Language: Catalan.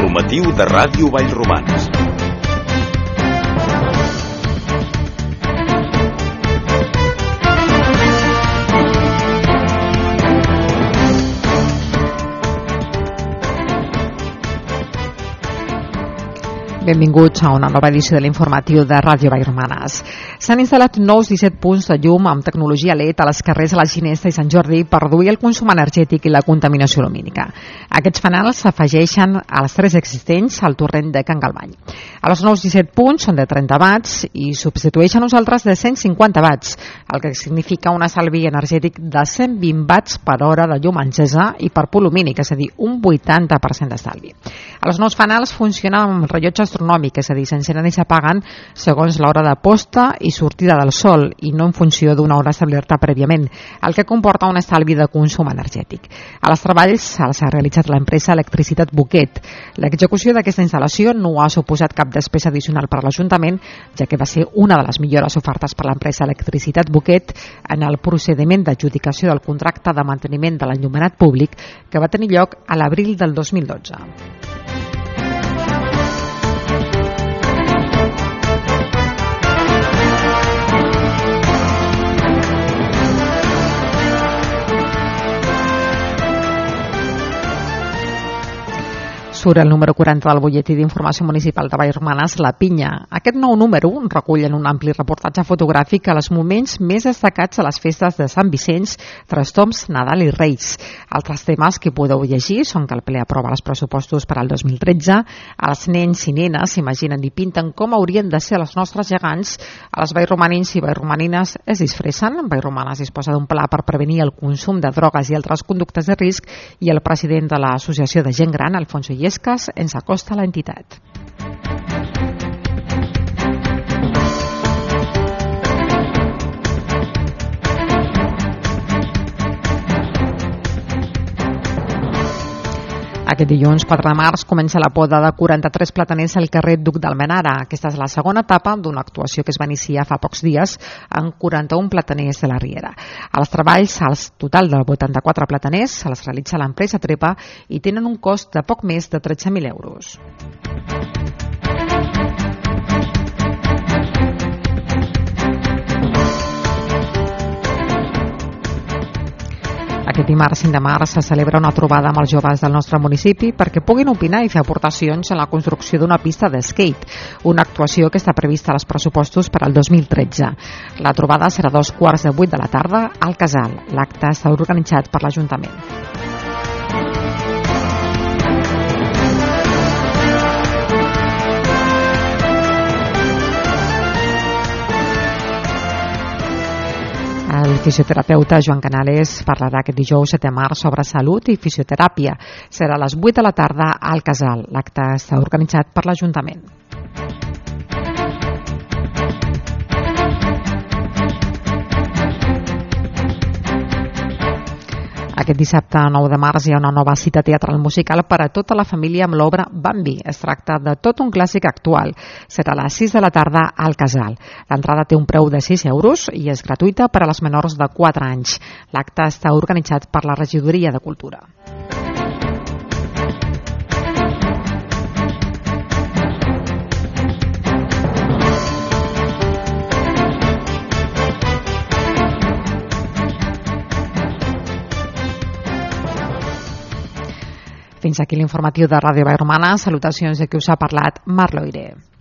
informatiu de Ràdio Vallromanes. Benvinguts a una nova edició de l'informatiu de Ràdio Vallromanes. S'han instal·lat nous 17 punts de llum amb tecnologia LED a les carrers de la Ginesta i Sant Jordi per reduir el consum energètic i la contaminació lumínica. Aquests fanals s'afegeixen als 3 existents al torrent de Can Galvany. Els nous 17 punts són de 30 watts i substitueixen uns altres de 150 watts, el que significa un estalvi energètic de 120 watts per hora de llum encesa i per pol lumínic, és a dir, un 80% d'estalvi. Els nous fanals funcionen amb rellotge astronòmic, és a dir, s'encenen i s'apaguen segons l'hora de posta i sortida del sol i no en funció d'una hora establerta prèviament, el que comporta un estalvi de consum energètic. Els treballs els ha realitzat l'empresa Electricitat Boquet. L'execució d'aquesta instal·lació no ha suposat cap despesa addicional per a l'Ajuntament, ja que va ser una de les millores ofertes per l'empresa Electricitat Boquet en el procediment d'adjudicació del contracte de manteniment de l'enllumenat públic que va tenir lloc a l'abril del 2012. Surt el número 40 del butlletí d'informació municipal de Vallromanes, La Pinya. Aquest nou número recull en un ampli reportatge fotogràfic els moments més destacats a les festes de Sant Vicenç, Trestoms, Nadal i Reis. Altres temes que podeu llegir són que el ple aprova els pressupostos per al 2013, els nens i nenes s'imaginen i pinten com haurien de ser els nostres gegants, els vallromanins i vallromanines es disfressen, Vallromanes disposa d'un pla per prevenir el consum de drogues i altres conductes de risc i el president de l'Associació de Gent Gran, Alfonso Illescas, ens acosta a l'entitat. Aquest dilluns 4 de març comença la poda de 43 plataners al carrer Duc d'Almenara. Aquesta és la segona etapa d'una actuació que es va iniciar fa pocs dies amb 41 plataners de la Riera. Els treballs, al total de 84 plataners, els realitza l'empresa Trepa i tenen un cost de poc més de 13.000 euros. Aquest dimarts 5 de març se celebra una trobada amb els joves del nostre municipi perquè puguin opinar i fer aportacions en la construcció d'una pista d'skate, una actuació que està prevista als pressupostos per al 2013. La trobada serà a 7:15 de la tarda al Casal. L'acte està organitzat per l'Ajuntament. El fisioterapeuta Joan Canales parlarà aquest dijous 7 de març sobre salut i fisioteràpia. Serà a les 8 de la tarda al Casal. L'acte està organitzat per l'Ajuntament. Aquest dissabte 9 de març hi ha una nova cita teatral musical per a tota la família amb l'obra Bambi. Es tracta de tot un clàssic actual. Serà a les 6 de la tarda al Casal. L'entrada té un preu de 6 euros i és gratuïta per a les menors de 4 anys. L'acte està organitzat per la Regidoria de Cultura. Fins aquí l'informatiu de Ràdio Vallromanes. Salutacions de qui us ha parlat, Mar Loire.